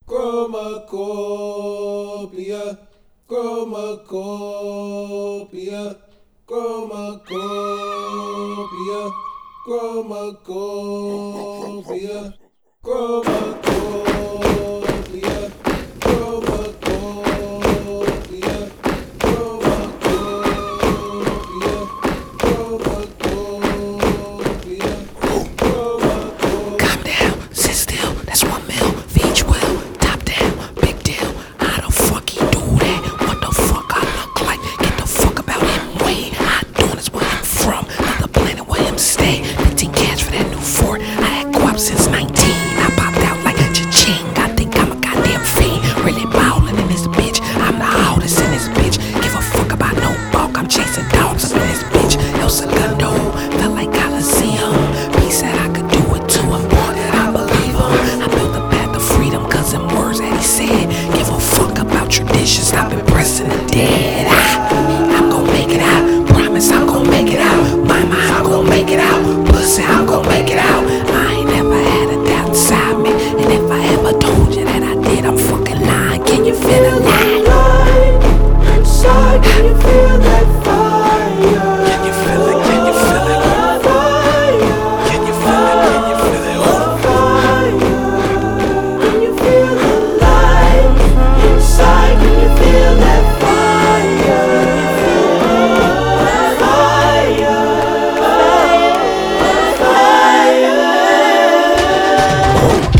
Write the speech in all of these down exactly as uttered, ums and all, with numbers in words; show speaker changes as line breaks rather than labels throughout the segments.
Chromacopia, chromacopia, chromacopia, chromacopia, chromacopia, chromacopia, chromacopia, chromacopia, chromacopia.
Calm down, sit still, that's one mil, feed well, top down, big deal. How the fuck he do that? What the fuck I look like? Get the fuck about him way. I doing is where I'm from, not the planet where him stay. fifteen cash for that new fort, I had guap since nineteen. I popped out like a cha-ching, I think I'm a goddamn fiend. Really ballin' in this bitch, I'm the hottest in this bitch. Give a fuck about no bulk, I'm chasing dogs up in this bitch. El Segundo, felt like Coliseum. He said I could do it too, I'm born that I believe him. I built a path to freedom, cause them words that he said. Give a fuck about tradition, stop impressing the dead. I, I'm gon' make it out, promise I'm gon' make it out. Mama, I'm gon' make it out, pussy, I'm gon' make it out. I ain't never had a doubt inside me, and if I ever told you that I did, I'm fucking lying. Can you feel the light?
Inside, can you feel that fire?
Can you feel it? Can you feel it?
Fire,
Can you feel it? Can you feel it? Oh.
fire. Can you feel the light? Inside, can you feel that fire? Fire, fire, fire.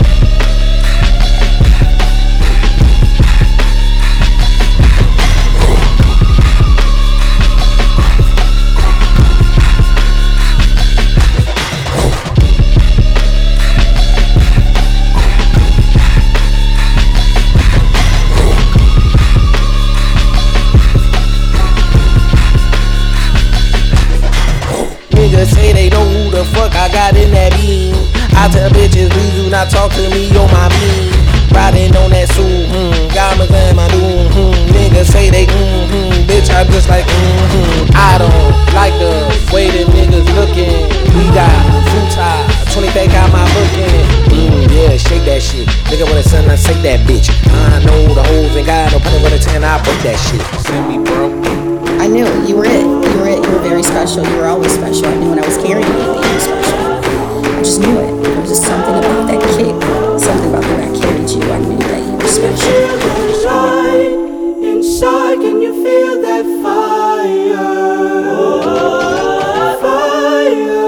Niggas say they know who the fuck I got in that beam. I tell bitches, please do not talk to me on my mean. Riding on that suit, hmm, got my in my doom, hmm. Niggas say they, hmm, hmm, bitch, I'm just like, hmm, hmm. I don't like the way them niggas looking. We got fruit tie, twenty pack out my booking. Mm, yeah, shake that shit. Nigga with a son, I shake that bitch. I know the hoes ain't got no penny with a ten, I break that shit. Send me, bro.
I knew you were it. You were it. You were very special. You were always special. I knew when I was carrying you that you were special. I just knew it. There was just something about that kick, something about the way I carried you. I knew that you were special.
Inside, inside, can you feel that fire? Fire,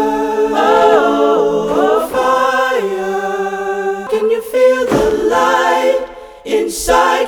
fire. Can you feel the light? Inside,